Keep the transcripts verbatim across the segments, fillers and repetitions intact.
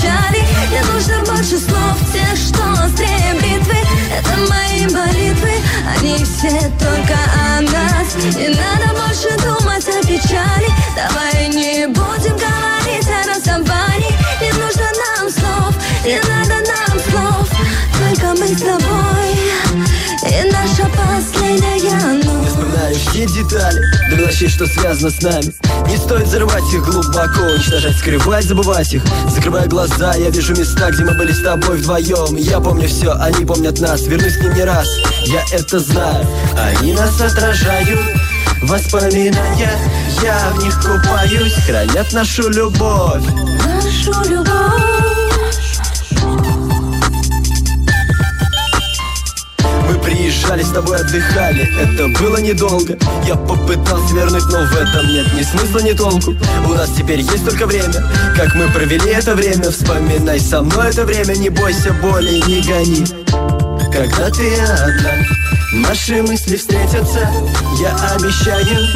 печали. Не нужно больше слов, тех, что острее бритвы. Это мои молитвы, они все только о нас. Не надо больше думать о печали. Давай не будем говорить о расставании. Не нужно нам слов, не надо нам слов. Только мы с тобой и наша последняя ночь. Я вспоминаю все детали, до мелочей, что связано с нами. Не стоит взрывать их глубоко, уничтожать, скрывать, забывать их. Закрывая глаза, я вижу места, где мы были с тобой вдвоем. Я помню все, они помнят нас, вернусь к ним не раз. Я это знаю, они нас отражают. Воспоминания, я в них купаюсь. Хранят нашу любовь. Нашу любовь. Приезжали, с тобой отдыхали, это было недолго. Я попытался вернуть, но в этом нет ни смысла, ни толку. У нас теперь есть только время, как мы провели это время. Вспоминай со мной это время, не бойся боли, не гони. Когда ты одна, наши мысли встретятся, я обещаю.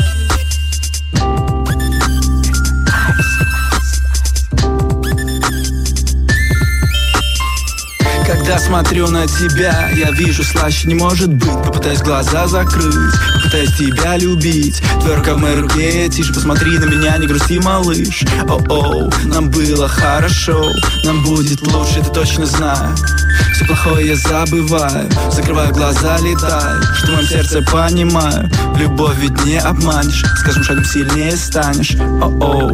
Когда смотрю на тебя, я вижу, слаще не может быть. Попытаюсь глаза закрыть, попытаюсь тебя любить. Твоя рука в моей руке, тише посмотри на меня, не грусти, малыш. О-оу, нам было хорошо, нам будет лучше, это точно знаю. Все плохое я забываю, закрываю глаза, летаю. Что в моем сердце понимаю, любовь ведь не обманешь. С каждым шагом сильнее станешь. О-оу.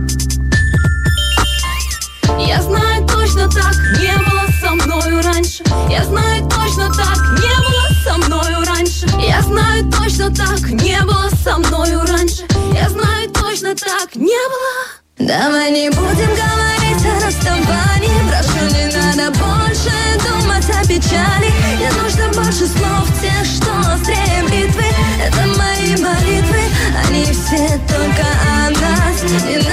Я знаю, точно так не было со мною раньше. Я знаю, точно так не было со мною раньше. Я знаю, точно так не было со мною раньше. Я знаю, точно так не было. Давай не будем говорить о расставании. Прошу, не надо больше думать о печали. Не нужно больше слов, тех, что острее бритвы. Это мои молитвы, они все только о нас. Не